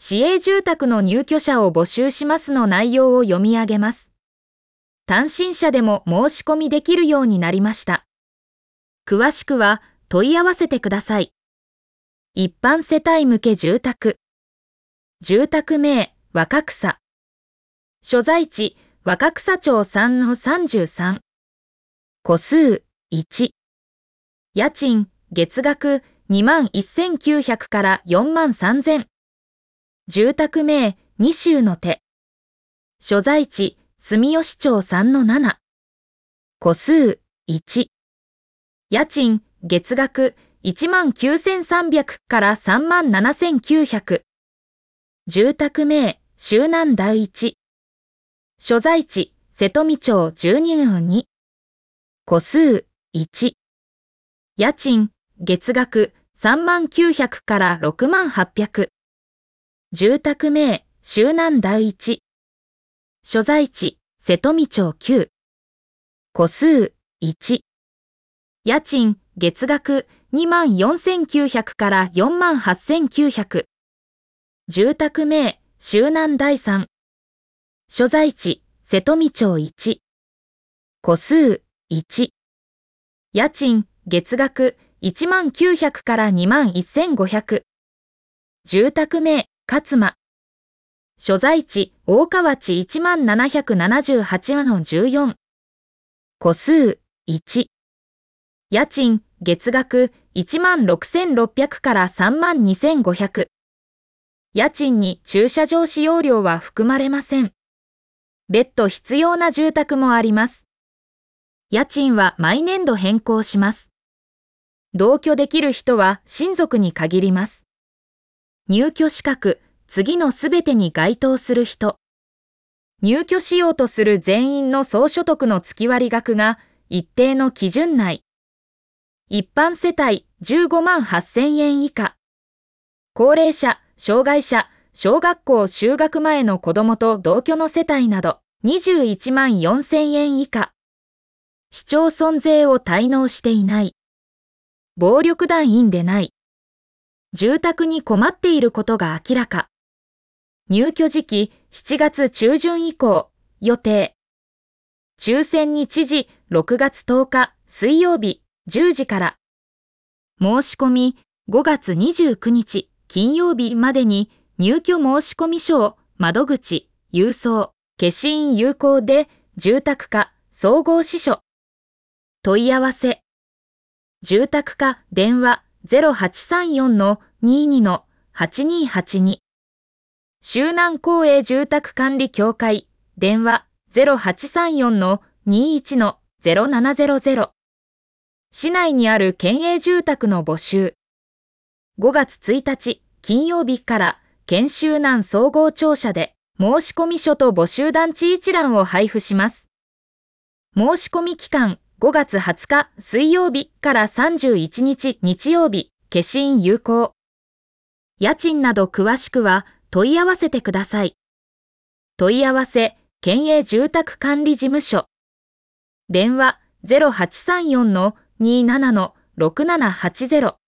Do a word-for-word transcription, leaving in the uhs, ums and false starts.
市営住宅の入居者を募集しますの内容を読み上げます。単身者でも申し込みできるようになりました。詳しくは問い合わせてください。一般世帯向け住宅。住宅名、若草。所在地、若草町 さんのさんじゅうさん。戸数、いち。家賃、月額にまんせんきゅうひゃくからよんまんさんぜん。住宅名、二州の手。所在地、住吉町 さんのなな。戸数、いち。家賃、月額いちまんきゅうせんさんびゃくからさんまんななせんきゅうひゃく。住宅名、周南第一。所在地、瀬戸見町 じゅうにのに。戸数、いち。家賃、月額さんまんきゅうひゃくからろくまんはっぴゃく。住宅名、周南第一。所在地、瀬戸見町きゅう。戸数、いち。家賃、月額にまんよんせんきゅうひゃくからよんまんはっせんきゅうひゃく。住宅名、周南第三。所在地、瀬戸見町いち。戸数、いち。家賃、月額いちまんきゅうひゃくからにまんせんごひゃく。住宅名、勝間。所在地、大河内 いちまんななひゃくななじゅうはちのじゅうよん。戸数、いち。家賃、月額いちまんろくせんろっぴゃくからさんまんにせんごひゃく。家賃に駐車場使用料は含まれません。別途必要な住宅もあります。家賃は毎年度変更します。同居できる人は親族に限ります。入居資格、次のすべてに該当する人。入居しようとする全員の総所得の月割額が一定の基準内。一般世帯じゅうごまんはっせんえん以下。高齢者、障害者、小学校就学前の子供と同居の世帯などにじゅういちまんよんせんえん以下。市町村税を滞納していない。暴力団員でない。住宅に困っていることが明らか。入居時期しちがつちゅうじゅん以降、予定。抽選日時ろくがつとおか水曜日じゅうじから。申し込みごがつにじゅうくにち金曜日までに入居申込書を窓口、郵送、消印有効で住宅課、総合支所。問い合わせ。住宅課電話 ゼロはちさんよんのにじゅうにのはちにーはちに。周南公営住宅管理協会電話 ゼロはちさんよんのにじゅういちのゼロななゼロゼロ。市内にある県営住宅の募集。ごがつついたち金曜日から県周南総合庁舎で申込書と募集団地一覧を配布します。申し込み期間ごがつはつか水曜日からさんじゅういちにち日曜日、消印有効。家賃など詳しくは問い合わせてください。問い合わせ、県営住宅管理事務所。電話 ゼロはちさんよんのにじゅうななのろくななはちゼロ。